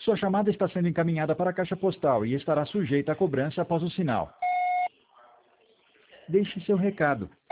Sua chamada está sendo encaminhada para a caixa postal e estará sujeita a cobrança após o sinal. Deixe seu recado.